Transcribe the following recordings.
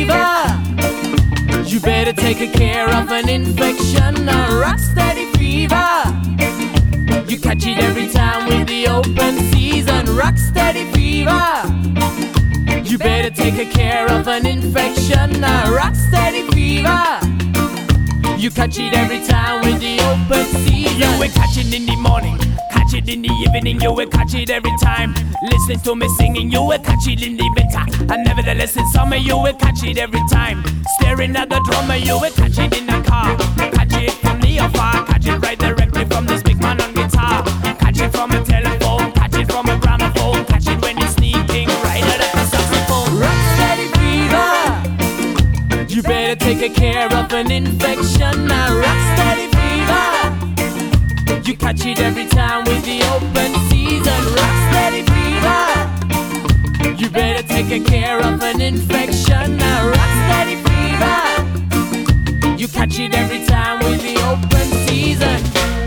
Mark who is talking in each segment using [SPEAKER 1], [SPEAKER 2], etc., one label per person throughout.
[SPEAKER 1] fever. You better take care of an infection, a rock steady fever. You catch it every time with the open season, rock steady fever. You better take care of an infection, a rock steady fever. You catch it every time with the open season.
[SPEAKER 2] You will catch it in the morning, catch it in the evening, you will catch it every time. Listen to me singing, you will catch it in the winter, and nevertheless in summer you will catch it every time. Staring at the drummer, you will catch it in the car. Catch it from near far, catch it right directly from this big man on guitar. Catch it from a telephone, catch it from a gramophone, catch it when it's sneaking right out of the saxophone.
[SPEAKER 1] Rock steady fever. You better take care of an infection, a rock steady fever. You catch it every time with the open season, rock steady fever. You better take care of an infection, a rock steady fever. You catch it every time with the open season.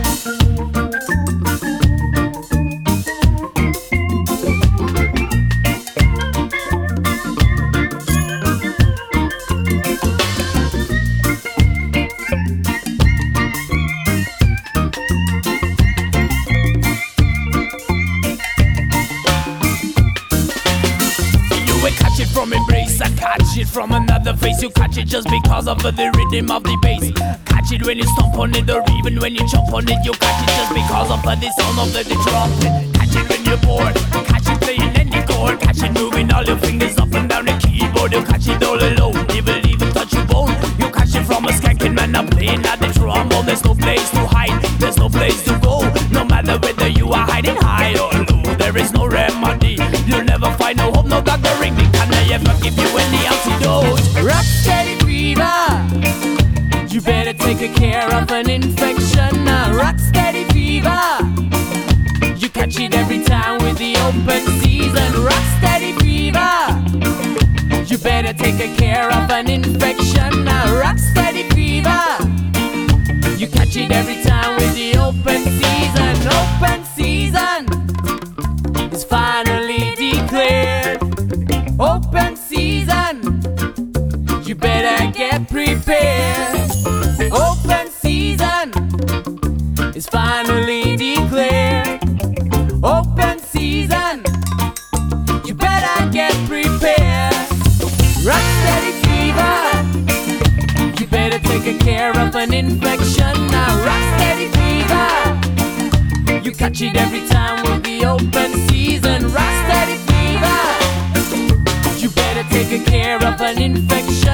[SPEAKER 2] Catch it from embrace, I catch it from another face. You catch it just because of the rhythm of the bass. Catch it when you stomp on it, or even when you chomp on it. You catch it just because of the sound of the trumpet. Catch it when you're bored, catch it playing any chord. Catch it moving all your fingers up and down the keyboard. You catch it all alone, it will even touch your bone. You catch it from a skanking man up playing at the trombone. There's no place to hide, there's no place to go. No matter whether you are hiding high or low, there is no remedy. You'll never find no hope, no doctor ring me. Can I ever give you any antidote?
[SPEAKER 1] Rock steady fever. You better take care of an infection, a rock steady fever. You catch it every time with the open season, rock steady fever. You better take care of an infection, a rock steady fever. You catch it every time with the open season. Open season is finally declared. Open season, you better get prepared. Open season is finally declared. Open season, you better get prepared. Rock steady fever. You better take care of an infection, a rock steady fever. You catch it every time with the open season, rock steady fever. You better take care of an infection.